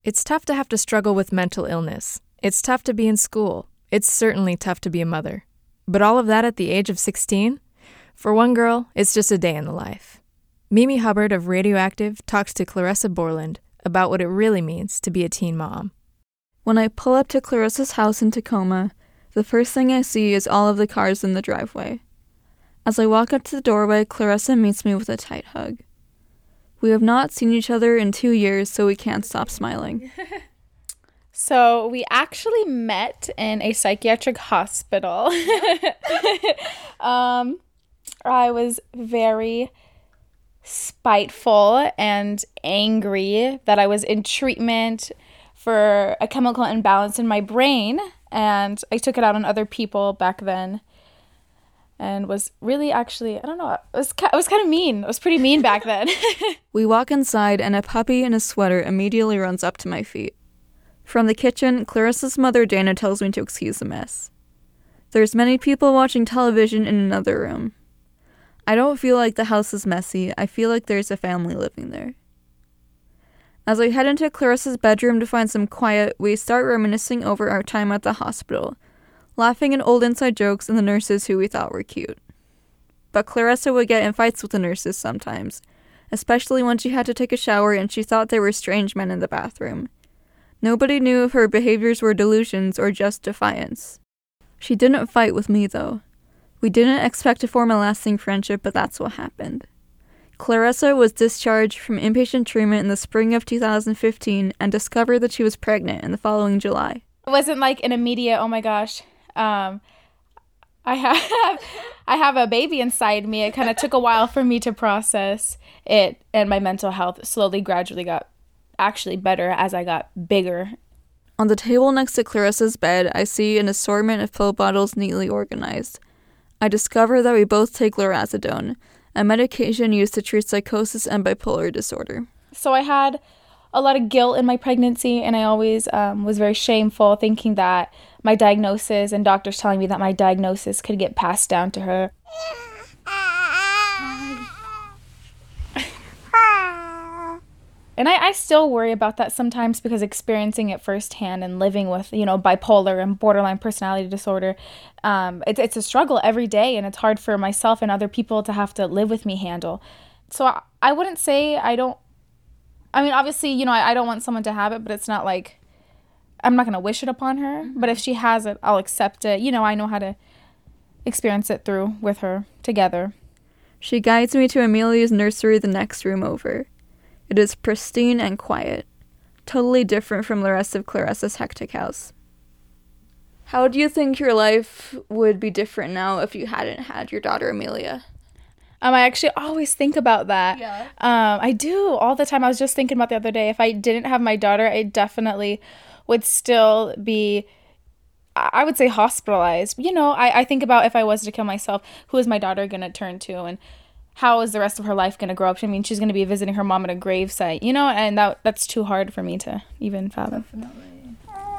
It's tough to have to struggle with mental illness. It's tough to be in school. It's certainly tough to be a mother. But all of that at the age of 16? For one girl, it's just a day in the life. Mimi Hubbard of Radioactive talks to Clarissa Borland about what it really means to be a teen mom. When I pull up to Clarissa's house in Tacoma, the first thing I see is all of the cars in the driveway. As I walk up to the doorway, Clarissa meets me with a tight hug. We have not seen each other in 2 years, so we can't stop smiling. So we actually met in a psychiatric hospital. I was very spiteful and angry that I was in treatment for a chemical imbalance in my brain, and I took it out on other people back then, and was really actually, I don't know, it was kind of mean. It was pretty mean back then. We walk inside, and a puppy in a sweater immediately runs up to my feet. From the kitchen, Clarissa's mother, Dana, tells me to excuse the mess. There's many people watching television in another room. I don't feel like the house is messy. I feel like there's a family living there. As I head into Clarissa's bedroom to find some quiet, we start reminiscing over our time at the hospital, laughing at old inside jokes and the nurses who we thought were cute. But Clarissa would get in fights with the nurses sometimes, especially when she had to take a shower and she thought there were strange men in the bathroom. Nobody knew if her behaviors were delusions or just defiance. She didn't fight with me, though. We didn't expect to form a lasting friendship, but that's what happened. Clarissa was discharged from inpatient treatment in the spring of 2015 and discovered that she was pregnant in the following July. It wasn't like an immediate, oh my gosh, I have a baby inside me. It kind of took a while for me to process it, and my mental health slowly, gradually got actually better as I got bigger. On the table next to Clarissa's bed, I see an assortment of pill bottles neatly organized. I discover that we both take lorazepam, a medication used to treat psychosis and bipolar disorder. So I had a lot of guilt in my pregnancy, and I always was very shameful, thinking that my diagnosis, and doctors telling me that my diagnosis could get passed down to her. And I still worry about that sometimes, because experiencing it firsthand and living with, bipolar and borderline personality disorder, it's a struggle every day, and it's hard for myself and other people to have to live with me handle. So I wouldn't say obviously, I don't want someone to have it, but it's not like I'm not going to wish it upon her. But if she has it, I'll accept it. I know how to experience it through with her together. She guides me to Amelia's nursery the next room over. It is pristine and quiet, totally different from the rest of Clarissa's hectic house. How do you think your life would be different now if you hadn't had your daughter Amelia? I actually always think about that. Yeah. I do all the time. I was just thinking about the other day, if I didn't have my daughter, I definitely would still be, I would say, hospitalized. I think about, if I was to kill myself, who is my daughter going to turn to, and how is the rest of her life going to grow up? I mean, she's going to be visiting her mom at a gravesite, and that's too hard for me to even fathom. Definitely.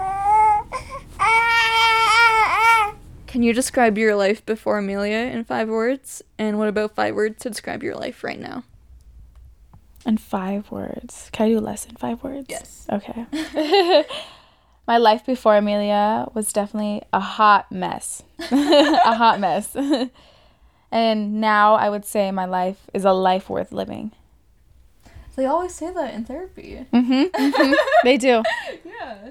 Can you describe your life before Amelia in 5 words? And what about 5 words to describe your life right now? In 5 words. Can I do less than 5 words? Yes. Okay. My life before Amelia was definitely a hot mess. A hot mess. And now I would say my life is a life worth living. They always say that in therapy. They do. Yeah.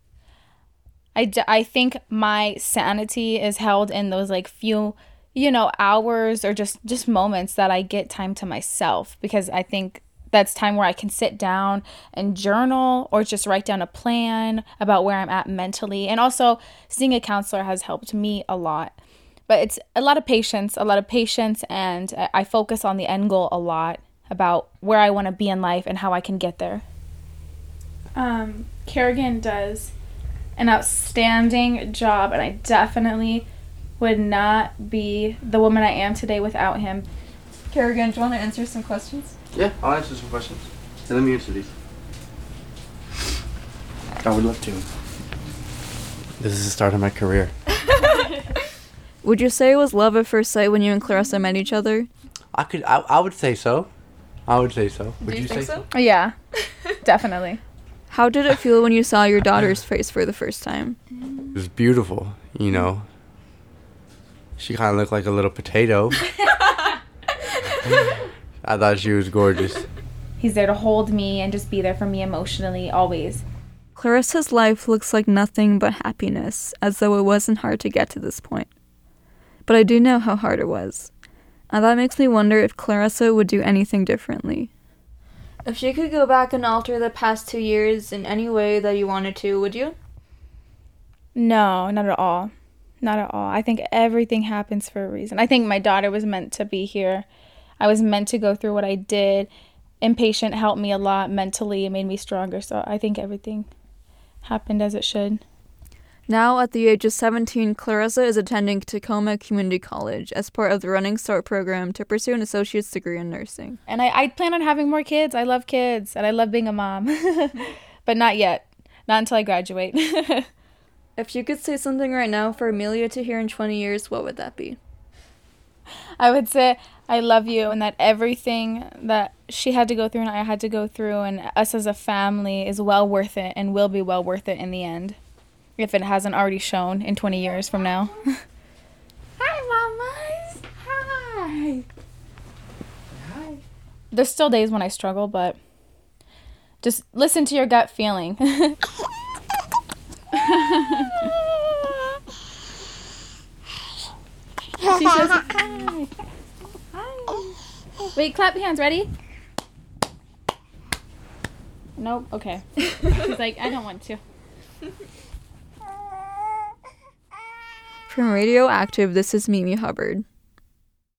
I think my sanity is held in those few, hours or just moments that I get time to myself, because I think that's time where I can sit down and journal or just write down a plan about where I'm at mentally. And also seeing a counselor has helped me a lot. But it's a lot of patience, and I focus on the end goal a lot, about where I want to be in life and how I can get there. Kerrigan does an outstanding job, and I definitely would not be the woman I am today without him. Kerrigan, do you want to answer some questions? Yeah, I'll answer some questions. And let me answer these. I would love to. This is the start of my career. Would you say it was love at first sight when you and Clarissa met each other? I would say so. I would say so. Would Do you think say so? Yeah, definitely. How did it feel when you saw your daughter's face for the first time? It was beautiful, you know. She kind of looked like a little potato. I thought she was gorgeous. He's there to hold me and just be there for me emotionally, always. Clarissa's life looks like nothing but happiness, as though it wasn't hard to get to this point. But I do know how hard it was. And that makes me wonder if Clarissa would do anything differently. If you could go back and alter the past 2 years in any way that you wanted to, would you? No, not at all. Not at all. I think everything happens for a reason. I think my daughter was meant to be here. I was meant to go through what I did. Inpatient helped me a lot mentally. It made me stronger. So I think everything happened as it should. Now, at the age of 17, Clarissa is attending Tacoma Community College as part of the Running Start program to pursue an associate's degree in nursing. And I plan on having more kids. I love kids, and I love being a mom. But not yet. Not until I graduate. If you could say something right now for Amelia to hear in 20 years, what would that be? I would say I love you, and that everything that she had to go through and I had to go through and us as a family is well worth it and will be well worth it in the end. If it hasn't already shown in 20 years from now. Hi, mamas. Hi. Hi. There's still days when I struggle, but just listen to your gut feeling. She says hi. Hi. Wait, clap your hands. Ready? Nope. Okay. She's like, I don't want to. From Radioactive, this is Mimi Hubbard.